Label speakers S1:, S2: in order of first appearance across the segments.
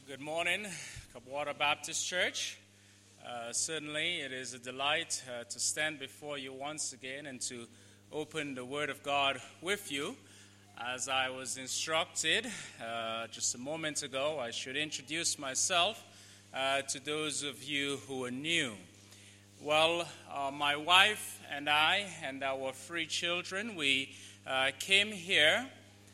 S1: Good morning, Kabwater Baptist Church. Certainly it is a delight to stand before you once again and to open the Word of God with you. As I was instructed just a moment ago, I should introduce myself to those of you who are new. Well, my wife and I and our 3 children, we came here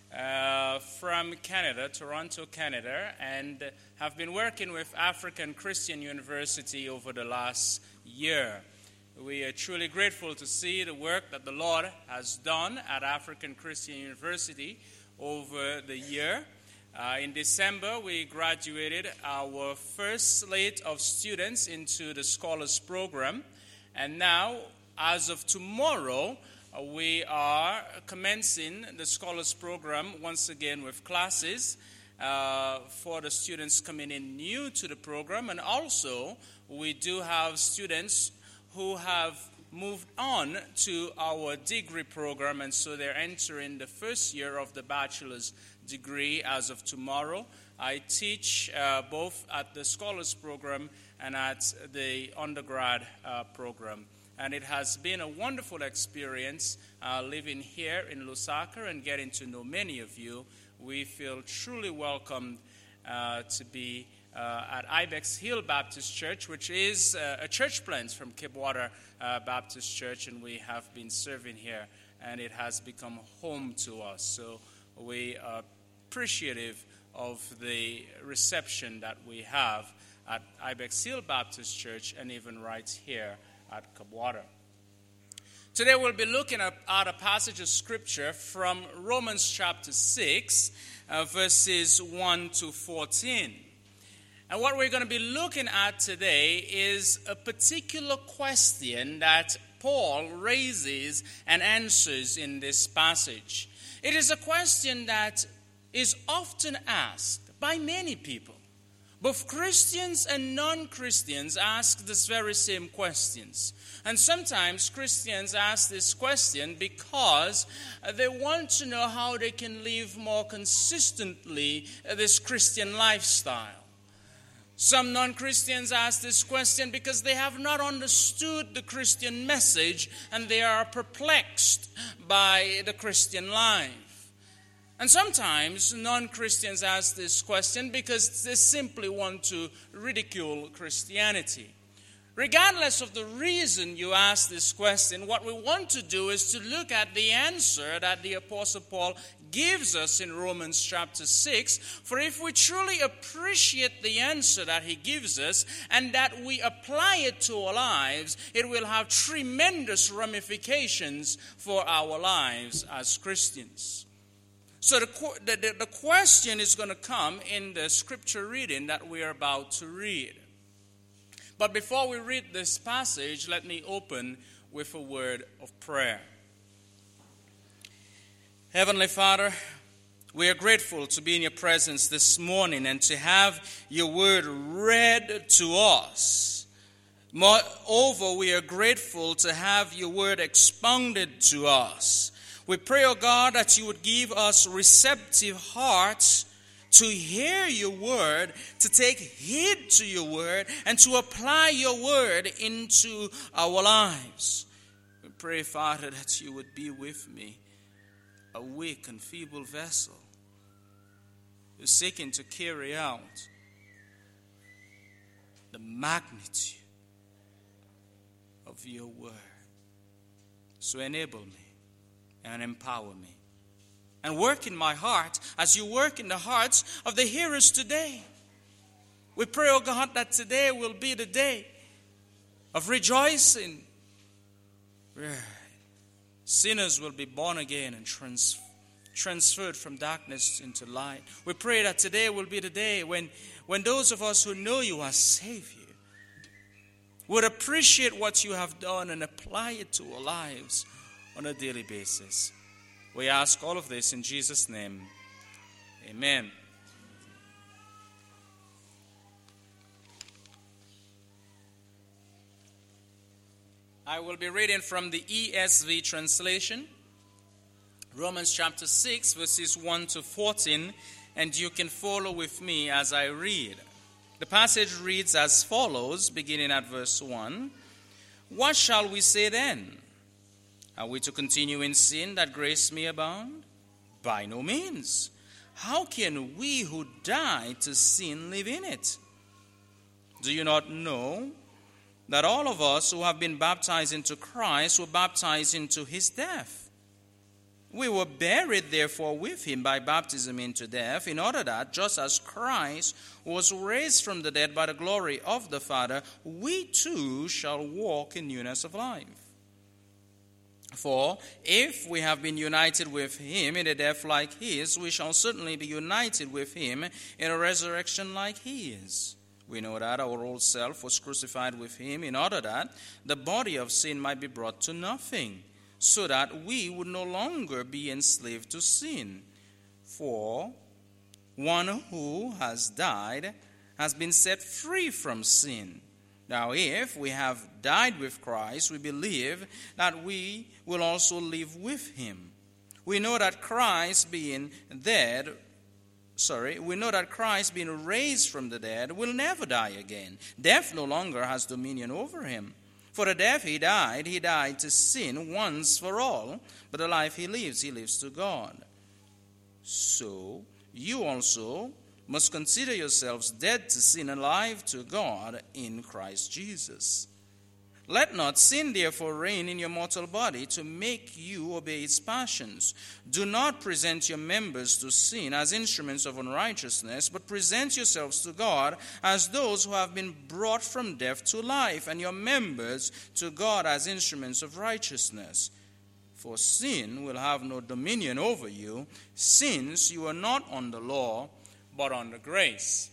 S1: from Canada, Toronto, Canada, and have been working with African Christian University over the last year. We are truly grateful to see the work that the Lord has done at African Christian University over the year. In December, we graduated our first slate of students into the Scholars Program, and now, as of tomorrow, we are commencing the Scholars Program once again with classes for the students coming in new to the program. And also, we do have students who have moved on to our degree program, and so they're entering the first year of the bachelor's degree as of tomorrow. I teach both at the Scholars Program and at the undergrad program. And it has been a wonderful experience living here in Lusaka and getting to know many of you. We feel truly welcomed to be at Ibex Hill Baptist Church, which is a church plant from Kabwater Baptist Church, and we have been serving here, and it has become home to us. So we are appreciative of the reception that we have at Ibex Hill Baptist Church and even right here at Kabwater. Today we'll be looking at a passage of scripture from Romans chapter 6, verses 1 to 14. And what we're going to be looking at today is a particular question that Paul raises and answers in this passage. It is a question that is often asked by many people. Both Christians and non-Christians ask this very same questions. And sometimes Christians ask this question because they want to know how they can live more consistently this Christian lifestyle. Some non-Christians ask this question because they have not understood the Christian message and they are perplexed by the Christian life. And sometimes non-Christians ask this question because they simply want to ridicule Christianity. Regardless of the reason you ask this question, what we want to do is to look at the answer that the Apostle Paul gives us in Romans chapter 6. For if we truly appreciate the answer that he gives us and that we apply it to our lives, it will have tremendous ramifications for our lives as Christians. So the question is going to come in the scripture reading that we are about to read. But before we read this passage, let me open with a word of prayer. Heavenly Father, we are grateful to be in your presence this morning and to have your word read to us. Moreover, we are grateful to have your word expounded to us. We pray, O God, that you would give us receptive hearts to hear your word, to take heed to your word, and to apply your word into our lives. We pray, Father, that you would be with me, a weak and feeble vessel, who's seeking to carry out the magnitude of your word. So enable me and empower me. And work in my heart as you work in the hearts of the hearers today. We pray, oh God, that today will be the day of rejoicing, where sinners will be born again and transferred from darkness into light. We pray that today will be the day when those of us who know you as Savior would appreciate what you have done and apply it to our lives on a daily basis. We ask all of this in Jesus' name. Amen. I will be reading from the ESV translation, Romans chapter 6, verses 1 to 14, and you can follow with me as I read. The passage reads as follows, beginning at verse 1. What shall we say then? Are we to continue in sin that grace may abound? By no means. How can we who died to sin live in it? Do you not know that all of us who have been baptized into Christ were baptized into his death? We were buried, therefore, with him by baptism into death, in order that, just as Christ was raised from the dead by the glory of the Father, we too shall walk in newness of life. For if we have been united with him in a death like his, we shall certainly be united with him in a resurrection like his. We know that our old self was crucified with him in order that the body of sin might be brought to nothing, so that we would no longer be enslaved to sin. For one who has died has been set free from sin. Now, if we have died with Christ, we believe that we will also live with him. We know that Christ being raised from the dead will never die again. Death no longer has dominion over him. For the death he died to sin once for all, but the life he lives to God. So you also must consider yourselves dead to sin and alive to God in Christ Jesus. Let not sin therefore reign in your mortal body to make you obey its passions. Do not present your members to sin as instruments of unrighteousness, but present yourselves to God as those who have been brought from death to life, and your members to God as instruments of righteousness. For sin will have no dominion over you, since you are not under law, but under grace.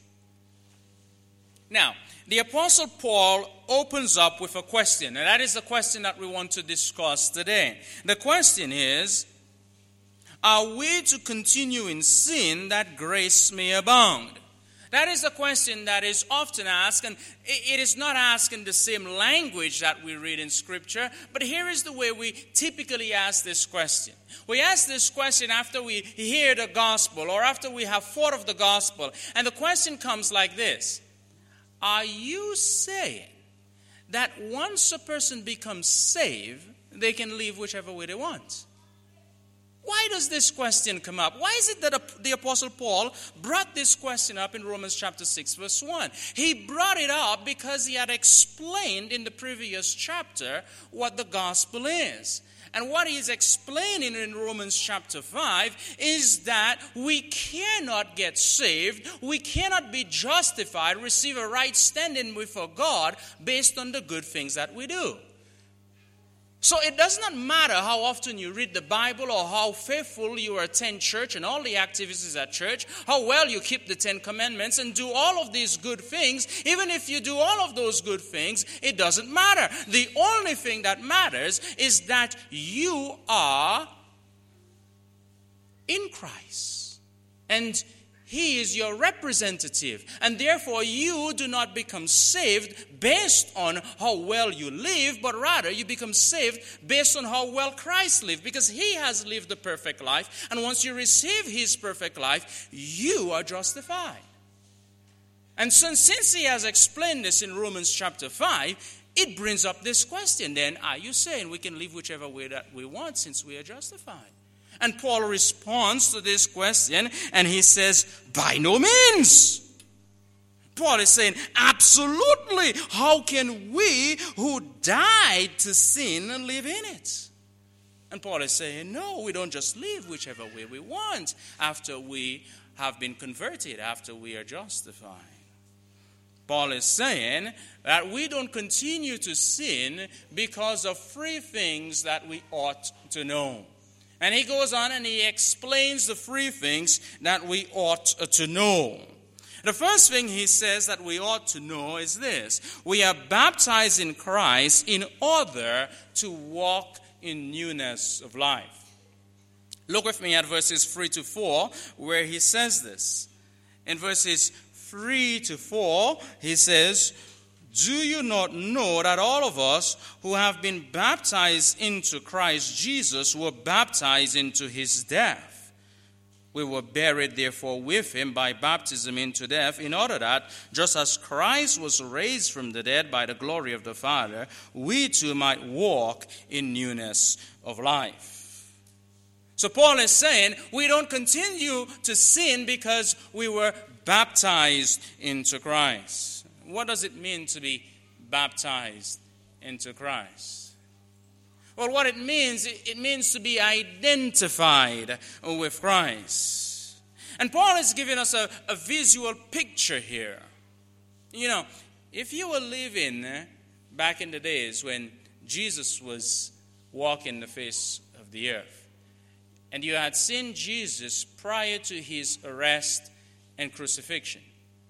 S1: Now, the Apostle Paul opens up with a question, and that is the question that we want to discuss today. The question is, are we to continue in sin that grace may abound? That is a question that is often asked, and it is not asked in the same language that we read in Scripture, but here is the way we typically ask this question. We ask this question after we hear the gospel or after we have thought of the gospel, and the question comes like this. Are you saying that once a person becomes saved, they can live whichever way they want? Why does this question come up? Why is it that the Apostle Paul brought this question up in Romans chapter 6, verse 1? He brought it up because he had explained in the previous chapter what the gospel is. And what he is explaining in Romans chapter 5 is that we cannot get saved, we cannot be justified, receive a right standing before God based on the good things that we do. So it does not matter how often you read the Bible or how faithful you attend church and all the activities at church, how well you keep the 10 Commandments and do all of these good things. Even if you do all of those good things, it doesn't matter. The only thing that matters is that you are in Christ. And He is your representative, and therefore you do not become saved based on how well you live, but rather you become saved based on how well Christ lived, because He has lived the perfect life, and once you receive His perfect life, you are justified. And so since He has explained this in Romans chapter 5, it brings up this question then, are you saying we can live whichever way that we want since we are justified? And Paul responds to this question, and he says, by no means. Paul is saying, absolutely. How can we who died to sin live in it? And Paul is saying, no, we don't just live whichever way we want after we have been converted, after we are justified. Paul is saying that we don't continue to sin because of three things that we ought to know. And he goes on and he explains the three things that we ought to know. The first thing he says that we ought to know is this. We are baptized in Christ in order to walk in newness of life. Look with me at verses 3 to 4 where he says this. In verses 3 to 4 he says, do you not know that all of us who have been baptized into Christ Jesus were baptized into His death? We were buried, therefore, with him by baptism into death, in order that, just as Christ was raised from the dead by the glory of the Father, we too might walk in newness of life. So Paul is saying we don't continue to sin because we were baptized into Christ. What does it mean to be baptized into Christ? Well, what it means to be identified with Christ. And Paul is giving us a visual picture here. You know, if you were living back in the days when Jesus was walking the face of the earth, and you had seen Jesus prior to his arrest and crucifixion,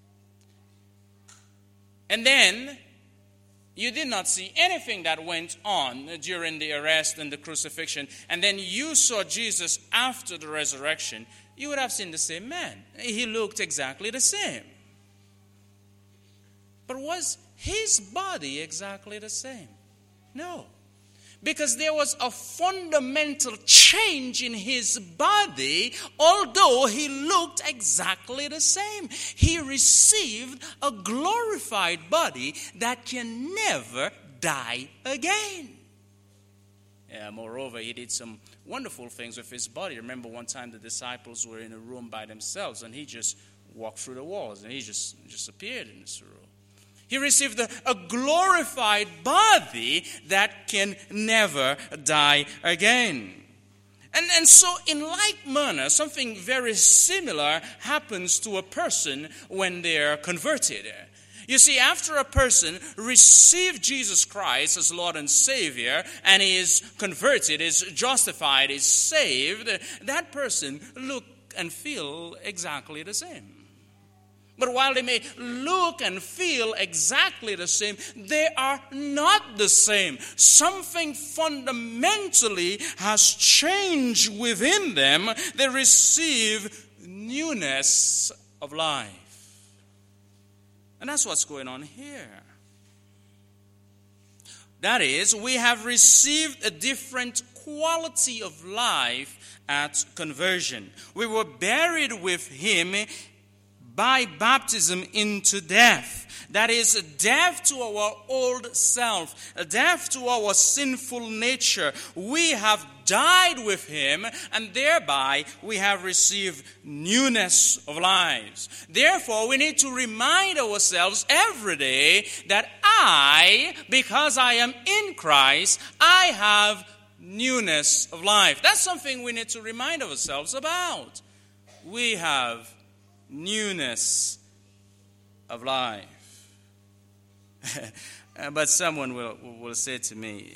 S1: and then you did not see anything that went on during the arrest and the crucifixion, and then you saw Jesus after the resurrection, you would have seen the same man. He looked exactly the same. But was his body exactly the same? No. Because there was a fundamental change in his body, although he looked exactly the same. He received a glorified body that can never die again. Moreover, he did some wonderful things with his body. Remember one time the disciples were in a room by themselves, and he just walked through the walls, and he just appeared in this room. He received a glorified body that can never die again. And so in like manner, something very similar happens to a person when they're converted. You see, after a person received Jesus Christ as Lord and Savior and is converted, is justified, is saved, that person look and feel exactly the same. But while they may look and feel exactly the same, they are not the same. Something fundamentally has changed within them. They receive newness of life. And that's what's going on here. That is, we have received a different quality of life at conversion. We were buried with him by baptism into death. That is, death to our old self, death to our sinful nature. We have died with him, and thereby we have received newness of lives. Therefore, we need to remind ourselves every day that because I am in Christ, I have newness of life. That's something we need to remind ourselves about. We have newness of life. But someone will say to me,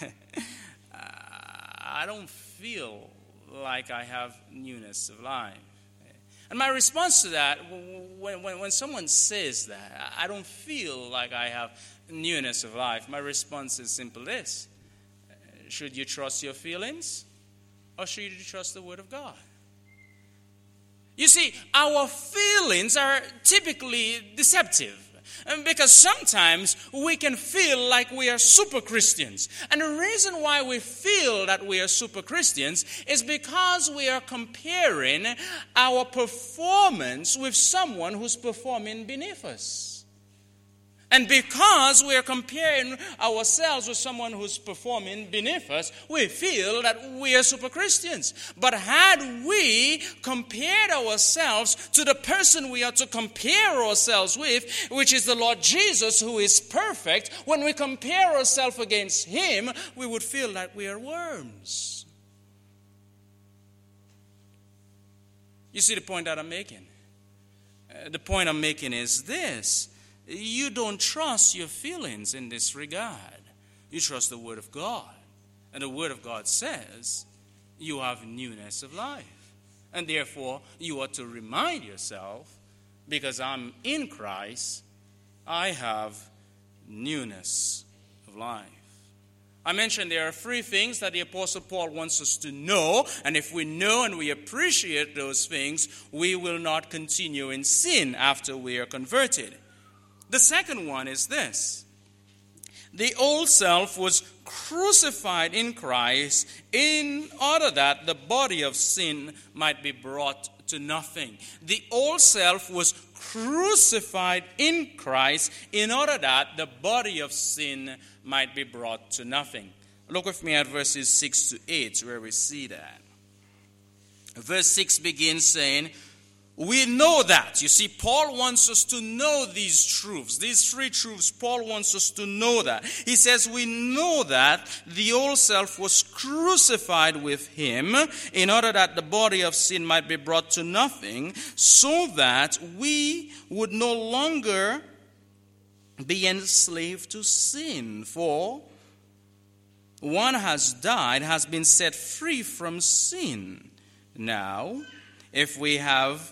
S1: I don't feel like I have newness of life. And my response to that, when someone says that, I don't feel like I have newness of life, my response is simple this: should you trust your feelings, or should you trust the Word of God? You see, our feelings are typically deceptive. Because sometimes we can feel like we are super Christians. And the reason why we feel that we are super Christians is because we are comparing our performance with someone who's performing beneath us. And because we are comparing ourselves with someone who's performing beneath us, we feel that we are super Christians. But had we compared ourselves to the person we are to compare ourselves with, which is the Lord Jesus, who is perfect, when we compare ourselves against him, we would feel that we are worms. You see the point that I'm making? The point I'm making is this: you don't trust your feelings in this regard. You trust the Word of God. And the Word of God says you have newness of life. And therefore, you ought to remind yourself, because I'm in Christ, I have newness of life. I mentioned there are three things that the Apostle Paul wants us to know, and if we know and we appreciate those things, we will not continue in sin after we are converted. The second one is this: the old self was crucified in Christ in order that the body of sin might be brought to nothing. The old self was crucified in Christ in order that the body of sin might be brought to nothing. Look with me at verses 6 to 8 where we see that. Verse 6 begins saying, we know that. You see, Paul wants us to know these truths. These three truths, Paul wants us to know that. He says, we know that the old self was crucified with him in order that the body of sin might be brought to nothing, so that we would no longer be enslaved to sin. For one has died, has been set free from sin. Now, if we have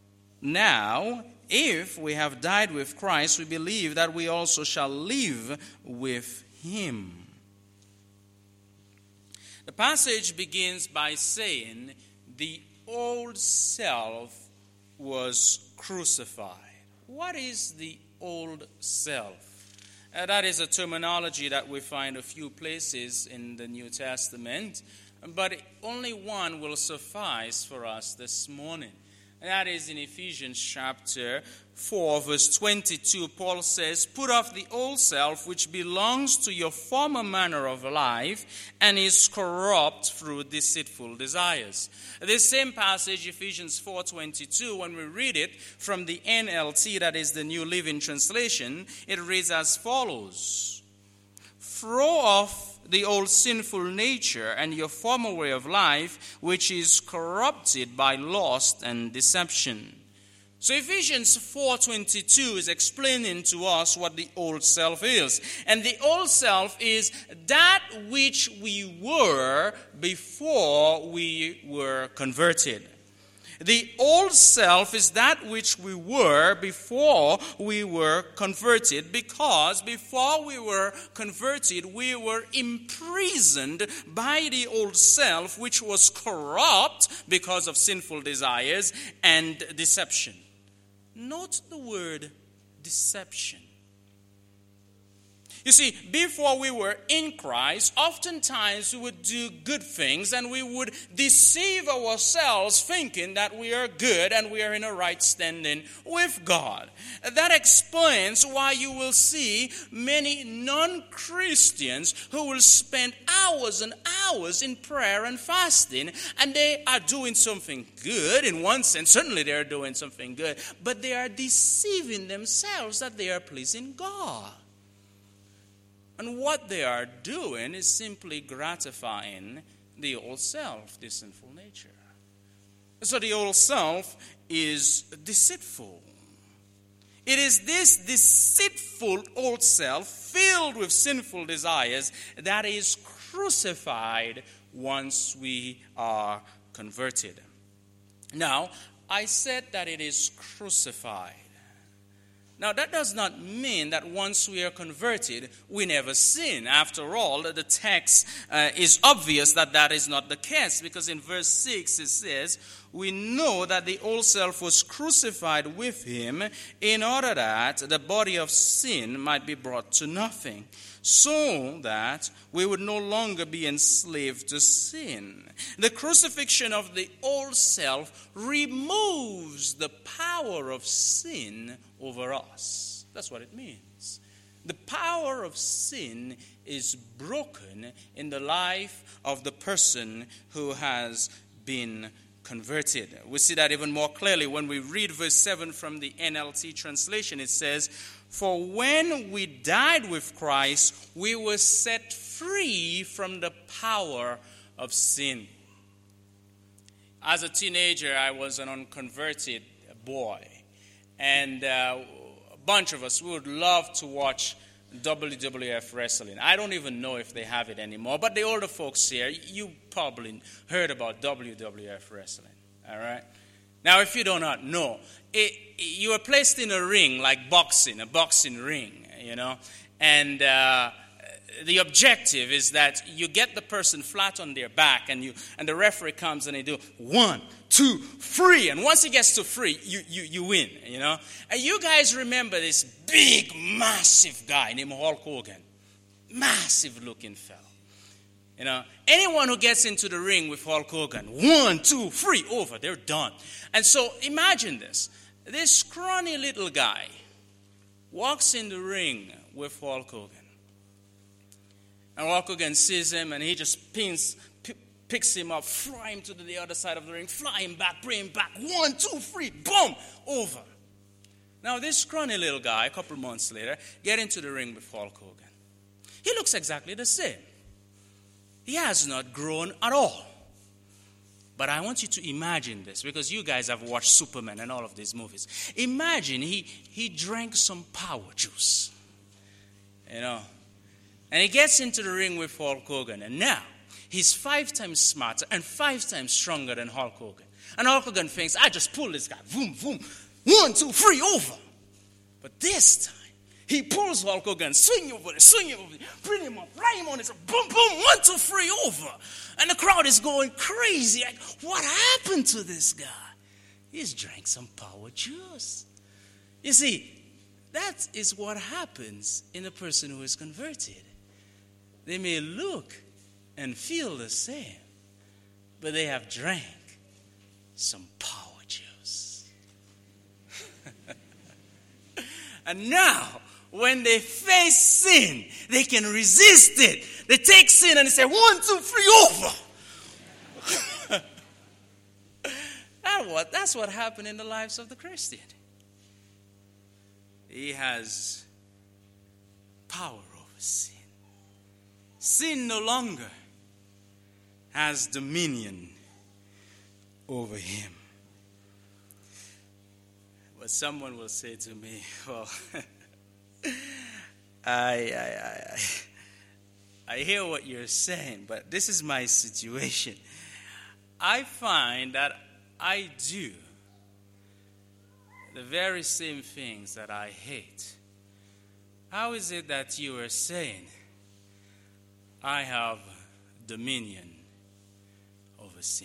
S1: died with Christ, we believe that we also shall live with him. The passage begins by saying the old self was crucified. What is the old self? That is a terminology that we find a few places in the New Testament, but only one will suffice for us this morning. That is in Ephesians chapter 4, verse 22. Paul says, put off the old self which belongs to your former manner of life and is corrupt through deceitful desires. This same passage, Ephesians 4:22, when we read it from the NLT, that is the New Living Translation, it reads as follows. Throw off the old sinful nature and your former way of life, which is corrupted by lust and deception. So Ephesians 4:22 is explaining to us what the old self is. And the old self is that which we were before we were converted. The old self is that which we were before we were converted, because before we were converted, we were imprisoned by the old self, which was corrupt because of sinful desires and deception. Note the word deception. You see, before we were in Christ, oftentimes we would do good things and we would deceive ourselves thinking that we are good and we are in a right standing with God. That explains why you will see many non-Christians who will spend hours and hours in prayer and fasting, and they are doing something good in one sense. Certainly they are doing something good, but they are deceiving themselves that they are pleasing God. And what they are doing is simply gratifying the old self, the sinful nature. So the old self is deceitful. It is this deceitful old self, filled with sinful desires, that is crucified once we are converted. Now, I said that it is crucified. Now, that does not mean that once we are converted, we never sin. After all, the text is obvious that that is not the case, because in verse 6 it says, we know that the old self was crucified with him in order that the body of sin might be brought to nothing, so that we would no longer be enslaved to sin. The crucifixion of the old self removes the power of sin over us. That's what it means. The power of sin is broken in the life of the person who has been converted. We see that even more clearly when we read verse 7 from the NLT translation. It says, for when we died with Christ, we were set free from the power of sin. As a teenager, I was an unconverted boy. And a bunch of us, we would love to watch WWF wrestling. I don't even know if they have it anymore. But the older folks here, you probably heard about WWF wrestling. All right? Now, if you do not know, you are placed in a ring like boxing, a boxing ring, you know. And the objective is that you get the person flat on their back, and the referee comes and they do 1, 2, 3, and once he gets to 3, you win, you know. And you guys remember this big, massive guy named Hulk Hogan. massive looking fellow. You know, anyone who gets into the ring with Hulk Hogan, 1, 2, 3, over, they're done. And so imagine this. This scrawny little guy walks in the ring with Hulk Hogan. And Hulk Hogan sees him and he just picks him up, fly him to the other side of the ring, fly him back, bring him back, 1, 2, 3, boom, over. Now this scrawny little guy, a couple months later, get into the ring with Hulk Hogan. He looks exactly the same. He has not grown at all. But I want you to imagine this, because you guys have watched Superman and all of these movies. Imagine he drank some power juice, you know, and he gets into the ring with Hulk Hogan, and now he's 5 times smarter and 5 times stronger than Hulk Hogan. And Hulk Hogan thinks, I just pulled this guy, boom, boom, 1, 2, 3, over. But this time, he pulls Hulk Hogan, swing over there, bring him up, fly him on his, boom, boom, 1, 2, 3, over. And the crowd is going crazy. Like, what happened to this guy? He's drank some power juice. You see, that is what happens in a person who is converted. They may look and feel the same, but they have drank some power juice. And now, when they face sin, they can resist it. They take sin and they say, 1, 2, 3, over. That's what happened in the lives of the Christian. He has power over sin. Sin no longer has dominion over him. But someone will say to me, well, I hear what you're saying, but this is my situation. I find that I do the very same things that I hate. How is it that you are saying I have dominion over sin?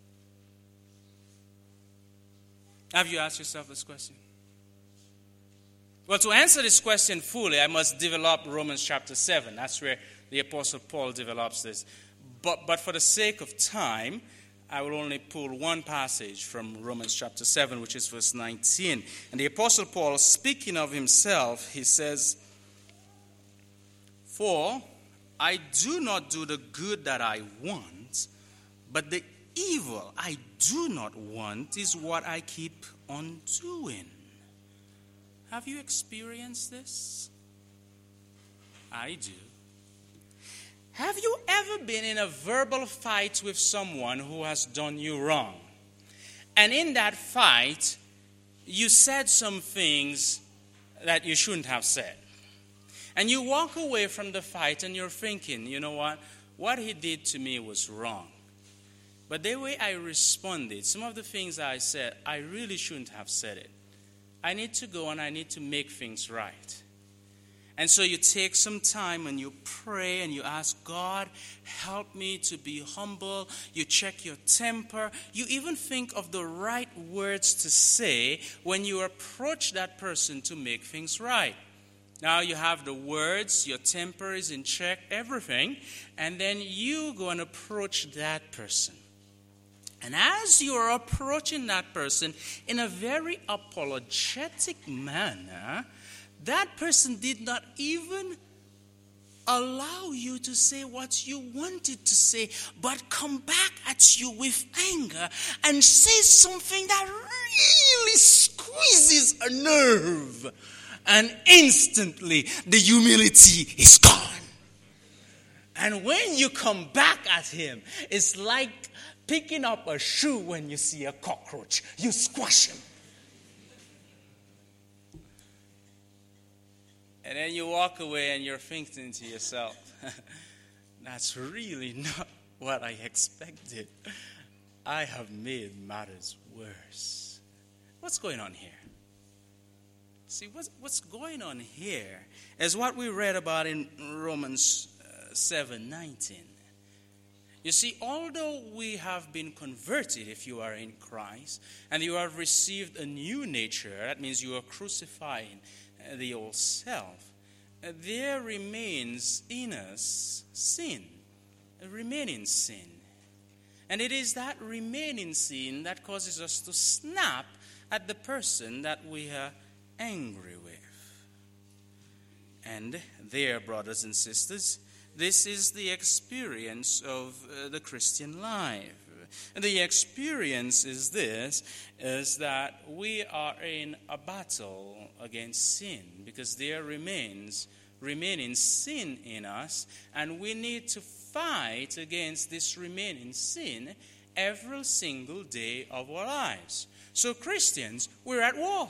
S1: Have you asked yourself this question? Well, to answer this question fully, I must develop Romans chapter 7. That's where the Apostle Paul develops this. But for the sake of time, I will only pull one passage from Romans chapter 7, which is verse 19. And the Apostle Paul, speaking of himself, he says, "For I do not do the good that I want, but the evil I do not want is what I keep on doing." Have you experienced this? I do. Have you ever been in a verbal fight with someone who has done you wrong? And in that fight, you said some things that you shouldn't have said. And you walk away from the fight and you're thinking, you know what? What he did to me was wrong. But the way I responded, some of the things I said, I really shouldn't have said it. I need to go and I need to make things right. And so you take some time and you pray and you ask God, help me to be humble. You check your temper. You even think of the right words to say when you approach that person to make things right. Now you have the words, your temper is in check, everything. And then you go and approach that person. And as you are approaching that person in a very apologetic manner, that person did not even allow you to say what you wanted to say, but come back at you with anger and say something that really squeezes a nerve. And instantly, the humility is gone. And when you come back at him, it's like picking up a shoe when you see a cockroach. You squash him. And then you walk away and you're thinking to yourself, that's really not what I expected. I have made matters worse. What's going on here? See, what's going on here is what we read about in Romans 7:19. You see, although we have been converted, if you are in Christ, and you have received a new nature, that means you are crucifying the old self, there remains in us sin, a remaining sin. And it is that remaining sin that causes us to snap at the person that we are angry with. And there, brothers and sisters, this is the experience of the Christian life. And the experience is this, is that we are in a battle against sin, because there remains remaining sin in us, and we need to fight against this remaining sin every single day of our lives. So Christians, we're at war.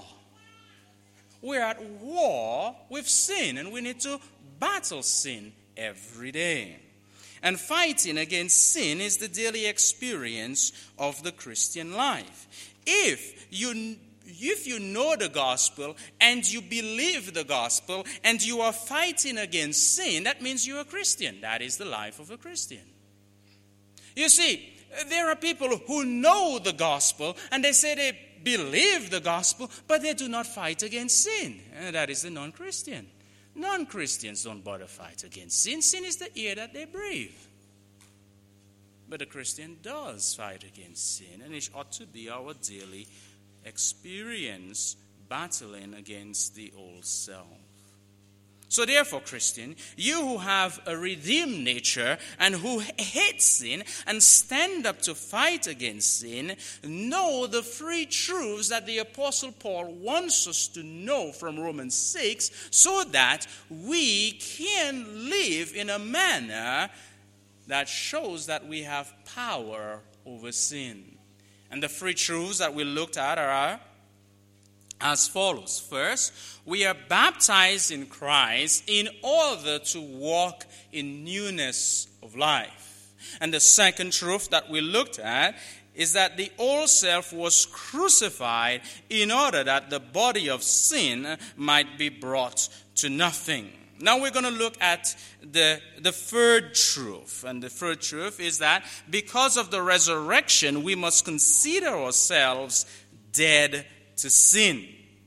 S1: We're at war with sin, and we need to battle sin every day. And fighting against sin is the daily experience of the Christian life. If you know the gospel and you believe the gospel and you are fighting against sin, that means you're a Christian. That is the life of a Christian. You see, there are people who know the gospel and they say they believe the gospel, but they do not fight against sin. And that is the non-Christian. Non-Christians don't bother fight against sin. Sin is the air that they breathe. But a Christian does fight against sin, and it ought to be our daily experience battling against the old self. So therefore, Christian, you who have a redeemed nature and who hate sin and stand up to fight against sin, know the three truths that the Apostle Paul wants us to know from Romans 6, so that we can live in a manner that shows that we have power over sin. And the three truths that we looked at are as follows. First, we are baptized in Christ in order to walk in newness of life. And the second truth that we looked at is that the old self was crucified in order that the body of sin might be brought to nothing. Now we're going to look at the third truth. And the third truth is that because of the resurrection, we must consider ourselves dead to sin.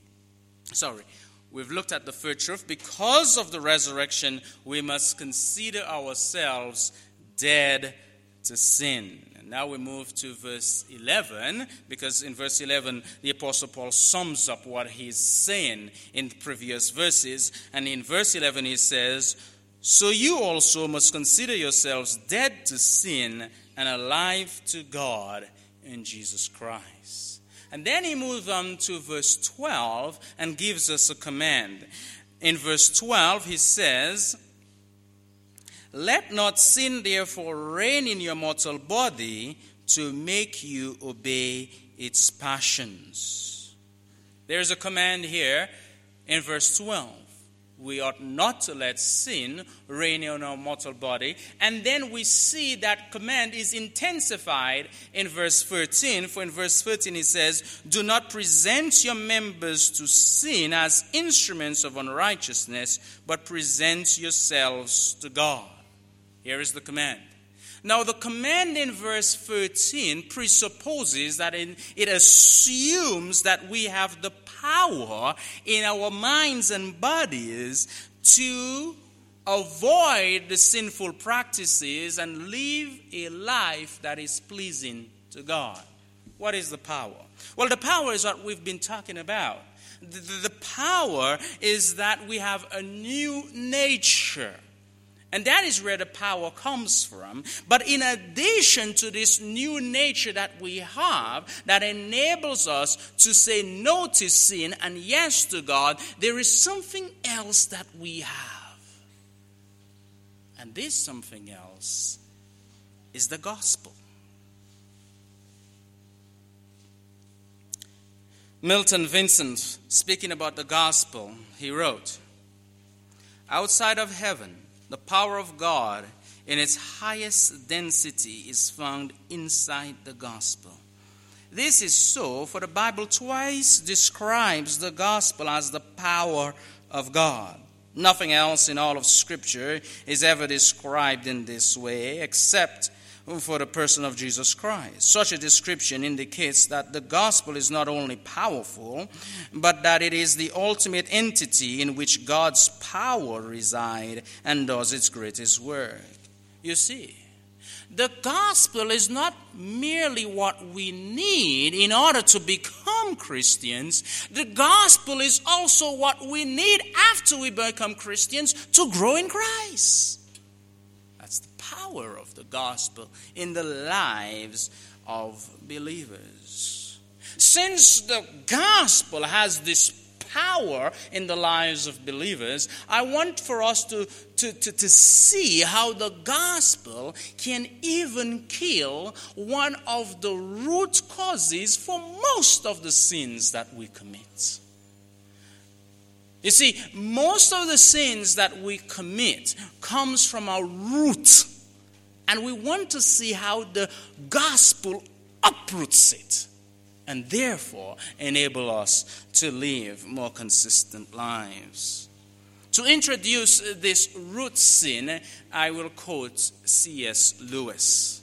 S1: We've looked at the third truth. Because of the resurrection, we must consider ourselves dead to sin. And now we move to verse 11, because in verse 11, the Apostle Paul sums up what he's saying in the previous verses. And in verse 11, he says, "So you also must consider yourselves dead to sin and alive to God in Jesus Christ." And then he moves on to verse 12 and gives us a command. In verse 12, he says, "Let not sin therefore reign in your mortal body to make you obey its passions." There's a command here in verse 12. We ought not to let sin reign in our mortal body. And then we see that command is intensified in verse 13. For in verse 13 it says, "Do not present your members to sin as instruments of unrighteousness, but present yourselves to God." Here is the command. Now the command in verse 13 presupposes that it assumes that we have the power in our minds and bodies to avoid the sinful practices and live a life that is pleasing to God. What is the power? Well, the power is what we've been talking about. The power is that we have a new nature. And that is where the power comes from. But in addition to this new nature that we have that enables us to say no to sin and yes to God, there is something else that we have. And this something else is the gospel. Milton Vincent, speaking about the gospel, he wrote, "Outside of heaven, the power of God in its highest density is found inside the gospel. This is so, for the Bible twice describes the gospel as the power of God. Nothing else in all of Scripture is ever described in this way, except
S2: for the person of Jesus Christ. Such a description indicates that the gospel is not only powerful, but that it is the ultimate entity in which God's power resides and does its greatest work. You see, the gospel is not merely what we need in order to become Christians. The gospel is also what we need after we become Christians to grow in Christ. That's the power of the gospel in the lives of believers. Since the gospel has this power in the lives of believers, I want for us to see how the gospel can even kill one of the root causes for most of the sins that we commit. You see, most of the sins that we commit comes from our root. And we want to see how the gospel uproots it and therefore enable us to live more consistent lives. To introduce this root sin, I will quote C.S. Lewis.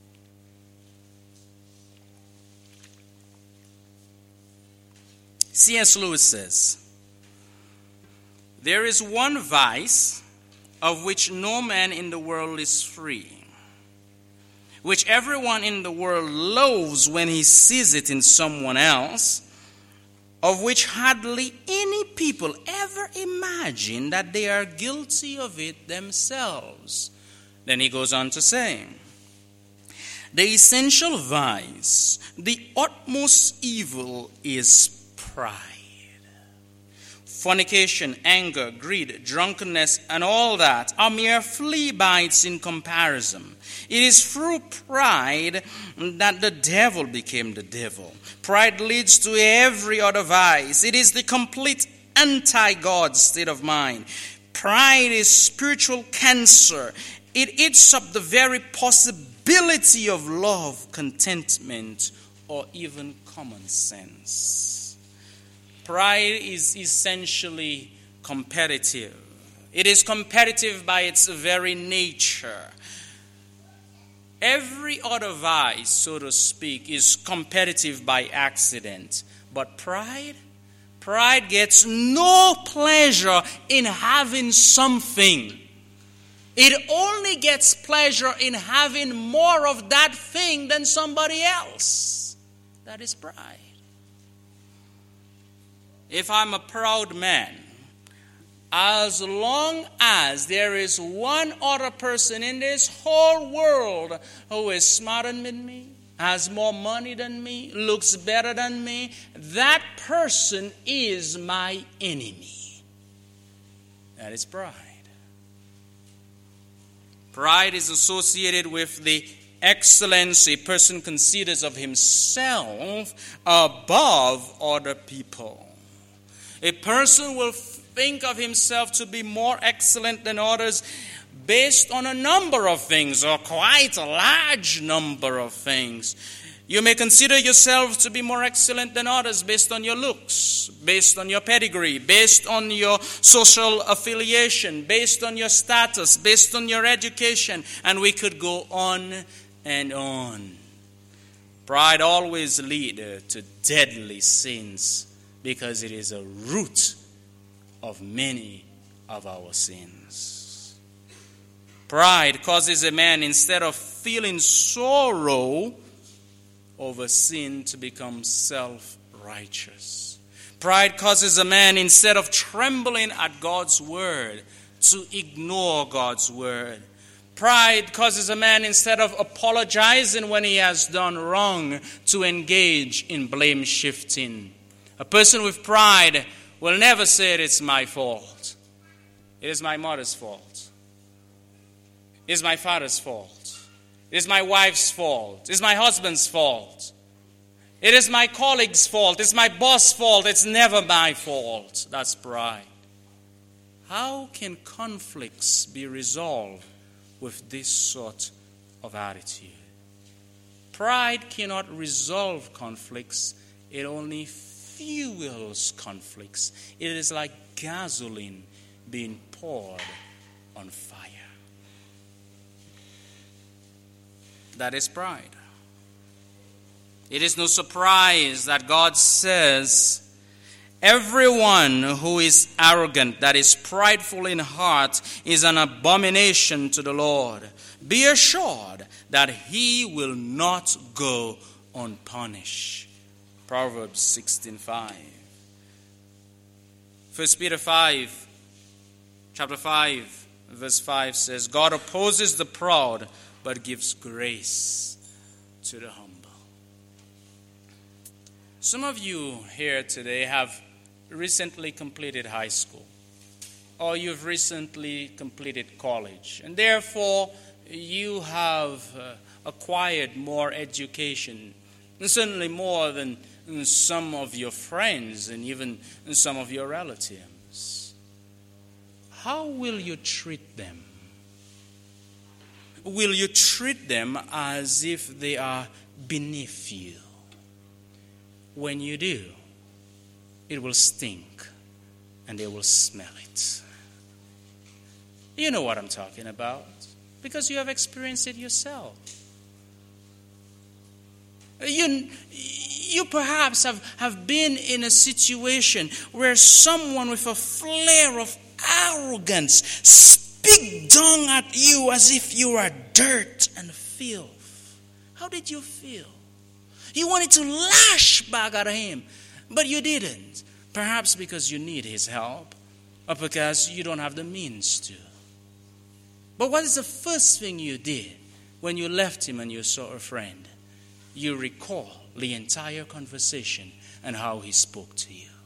S2: C.S. Lewis says, "There is one vice of which no man in the world is free, which everyone in the world loathes when he sees it in someone else, of which hardly any people ever imagine that they are guilty of it themselves." Then he goes on to say, "The essential vice, the utmost evil is pride. Fornication, anger, greed, drunkenness, and all that are mere flea bites in comparison. It is through pride that the devil became the devil. Pride leads to every other vice. It is the complete anti-God state of mind. Pride is spiritual cancer. It eats up the very possibility of love, contentment, or even common sense." Pride is essentially competitive. It is competitive by its very nature. Every other vice, so to speak, is competitive by accident. But pride gets no pleasure in having something. It only gets pleasure in having more of that thing than somebody else. That is pride. If I'm a proud man, as long as there is one other person in this whole world who is smarter than me, has more money than me, looks better than me, that person is my enemy. That is pride. Pride is associated with the excellence a person considers of himself above other people. A person will think of himself to be more excellent than others based on a number of things, or quite a large number of things. You may consider yourself to be more excellent than others based on your looks, based on your pedigree, based on your social affiliation, based on your status, based on your education, and we could go on and on. Pride always leads to deadly sins, because it is a root of many of our sins. Pride causes a man, instead of feeling sorrow over sin, to become self-righteous. Pride causes a man, instead of trembling at God's word, to ignore God's word. Pride causes a man, instead of apologizing when he has done wrong, to engage in blame shifting. A person with pride will never say it's my fault. It is my mother's fault. It is my father's fault. It is my wife's fault. It is my husband's fault. It is my colleague's fault. It's my boss's fault. It's never my fault. That's pride. How can conflicts be resolved with this sort of attitude? Pride cannot resolve conflicts. It only fuels conflicts. It is like gasoline being poured on fire. that is pride. It is no surprise that God says, everyone who is arrogant, that is prideful in heart, is an abomination to the Lord. Be assured that he will not go unpunished. Proverbs 16:5. 1 Peter 5, chapter 5, verse 5 says, God opposes the proud, but gives grace to the humble. Some of you here today have recently completed high school, or you've recently completed college, and therefore you have acquired more education, and certainly more than some of your friends and even some of your relatives. How will you treat them? Will you treat them as if they are beneath you? When you do, it will stink and they will smell it. You know what I'm talking about because you have experienced it yourself. You perhaps have been in a situation where someone with a flare of arrogance speak down at you as if you are dirt and filth. How did you feel? You wanted to lash back at him, but you didn't. Perhaps because you need his help, or because you don't have the means to. But what is the first thing you did when you left him and you saw a friend? You recall the entire conversation and how he spoke to you.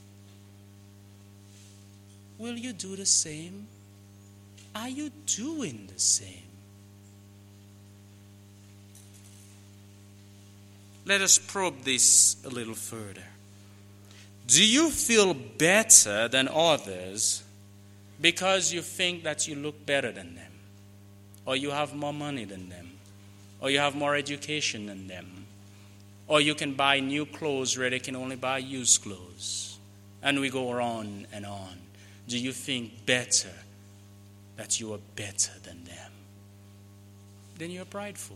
S2: Will you do the same? Are you doing the same? Let us probe this a little further. Do you feel better than others because you think that you look better than them? Or you have more money than them? Or you have more education than them? Or you can buy new clothes where they can only buy used clothes? And we go on and on. Do you think better that you are better than them? Then you're prideful.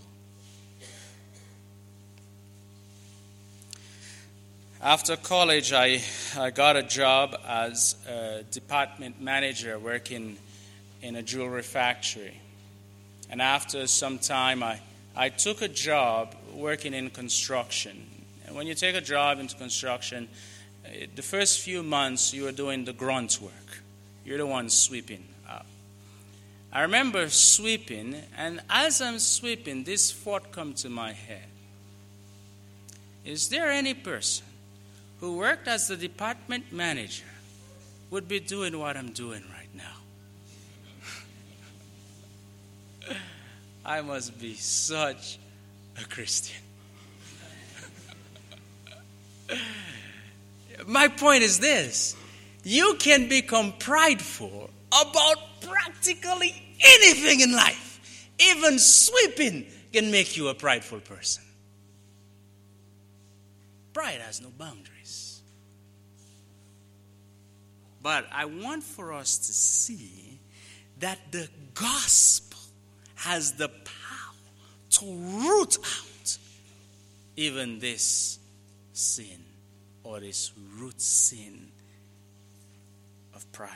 S2: After college, I got a job as a department manager working in a jewelry factory. And after some time, I took a job working in construction. And when you take a job into construction, the first few months you are doing the grunt work. You're the one sweeping up. I remember sweeping, and as I'm sweeping, this thought come to my head. Is there any person who worked as the department manager would be doing what I'm doing right now? I must be such a Christian. My point is this. You can become prideful about practically anything in life. Even sweeping can make you a prideful person. Pride has no boundaries. But I want for us to see that the gospel has the power to root out even this sin or this root sin of pride.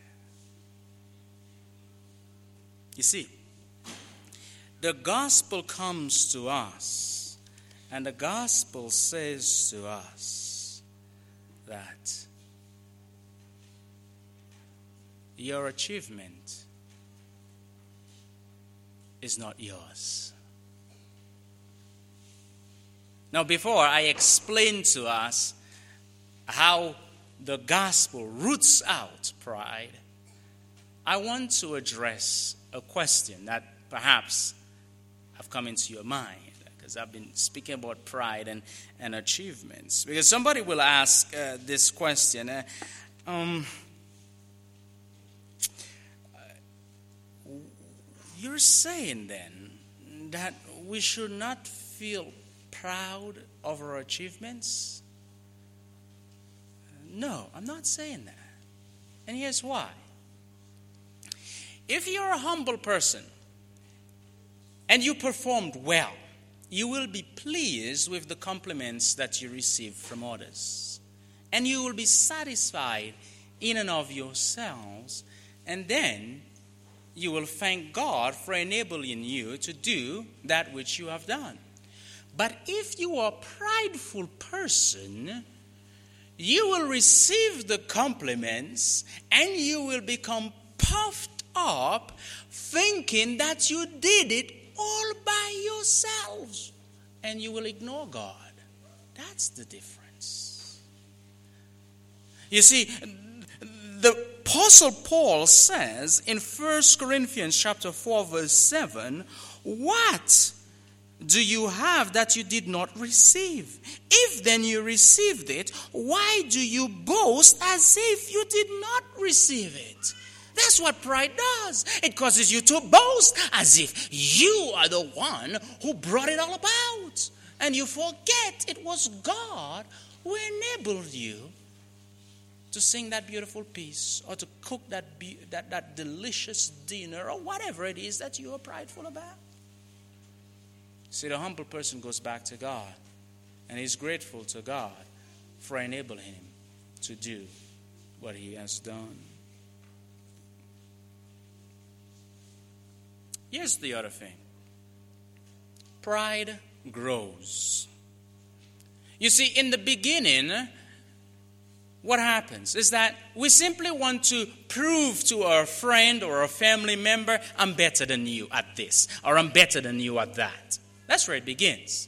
S2: You see, the gospel comes to us, and the gospel says to us that your achievement is not yours. Now, before I explain to us how the gospel roots out pride, I want to address a question that perhaps have come into your mind, because I've been speaking about pride and achievements. Because somebody will ask this question, you're saying then that we should not feel proud of our achievements? No, I'm not saying that. And here's why. If you're a humble person, and you performed well, you will be pleased with the compliments that you receive from others. And you will be satisfied in and of yourselves. And then you will thank God for enabling you to do that which you have done. But if you are a prideful person, you will receive the compliments and you will become puffed up thinking that you did it all by yourselves, and you will ignore God. That's the difference. You see, the Apostle Paul says in 1 Corinthians chapter 4 verse 7, what do you have that you did not receive? If then you received it, why do you boast as if you did not receive it? That's what pride does. It causes you to boast as if you are the one who brought it all about. And you forget it was God who enabled you to sing that beautiful piece or to cook that delicious dinner or whatever it is that you are prideful about. See, the humble person goes back to God and is grateful to God for enabling him to do what he has done. Here's the other thing. Pride grows. You see, in the beginning, what happens is that we simply want to prove to our friend or a family member, I'm better than you at this, or I'm better than you at that. That's where it begins.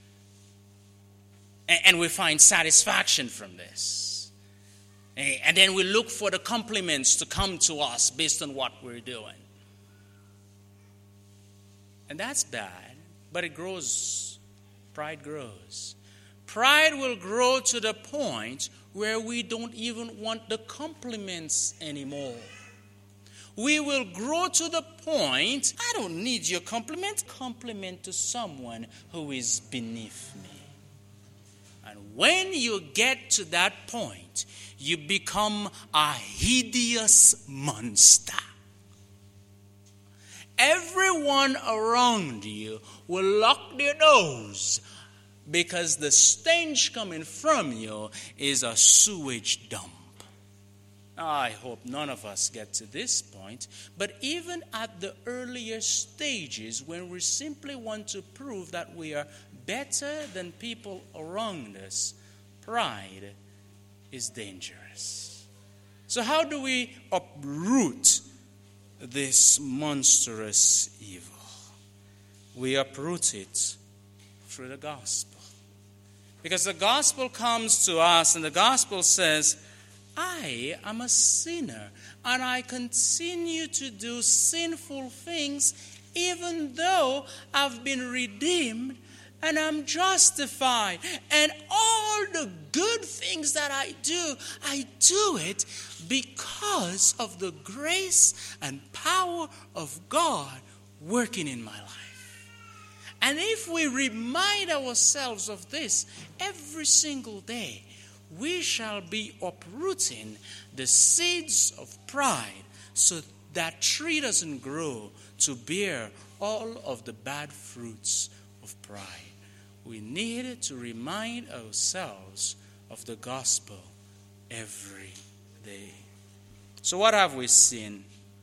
S2: And we find satisfaction from this. And then we look for the compliments to come to us based on what we're doing. And that's bad, but it grows. Pride grows. Pride will grow to the point where we don't even want the compliments anymore. We will grow to the point, I don't need your compliment. Compliment to someone who is beneath me. And when you get to that point, you become a hideous monster. Everyone around you will lock their nose because the stench coming from you is a sewage dump. I hope none of us get to this point, but even at the earlier stages when we simply want to prove that we are better than people around us, pride is dangerous. So how do we uproot this monstrous evil? We uproot it through the gospel. Because the gospel comes to us and the gospel says, I am a sinner and I continue to do sinful things even though I've been redeemed and I'm justified. And all the good things that I do it because of the grace and power of God working in my life. And if we remind ourselves of this every single day, we shall be uprooting the seeds of pride so that tree doesn't grow to bear all of the bad fruits of pride. We need to remind ourselves of the gospel every day. So what have we seen?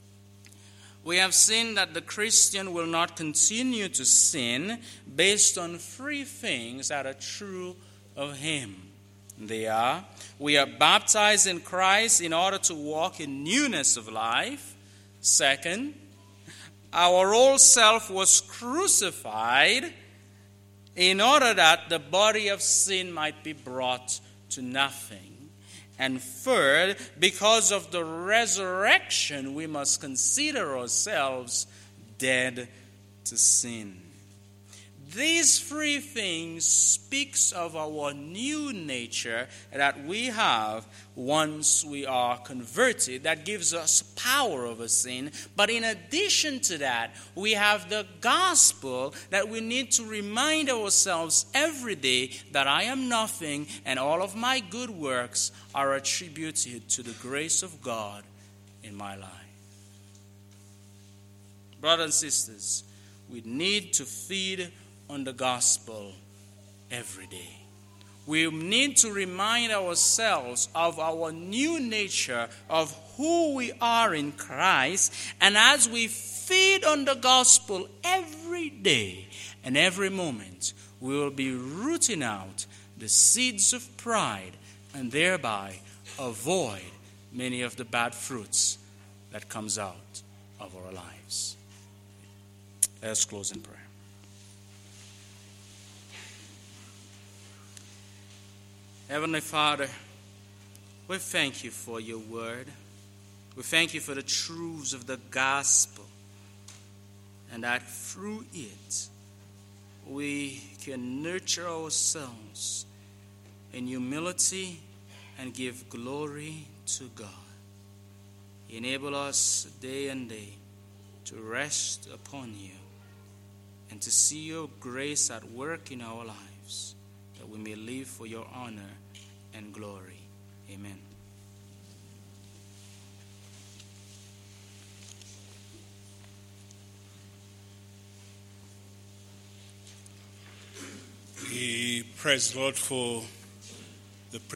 S2: We have seen that the Christian will not continue to sin based on three things that are true of him. They are, we are baptized in Christ in order to walk in newness of life. Second, our old self was crucified in order that the body of sin might be brought to nothing. And third, because of the resurrection, we must consider ourselves dead to sin. These three things speaks of our new nature that we have once we are converted. That gives us power over sin. But in addition to that, we have the gospel that we need to remind ourselves every day that I am nothing and all of my good works are attributed to the grace of God in my life. Brothers and sisters, we need to feed on the gospel every day. We need to remind ourselves of our new nature, of who we are in Christ. And as we feed on the gospel every day and every moment, we will be rooting out the seeds of pride and thereby avoid many of the bad fruits that comes out of our lives. Let us close in prayer. Heavenly Father, we thank you for your word. We thank you for the truths of the gospel, and that through it we can nurture ourselves in humility and give glory to God. Enable us day and day to rest upon you and to see your grace at work in our lives, that we may live for your honor and glory. Amen.
S3: We praise the Lord for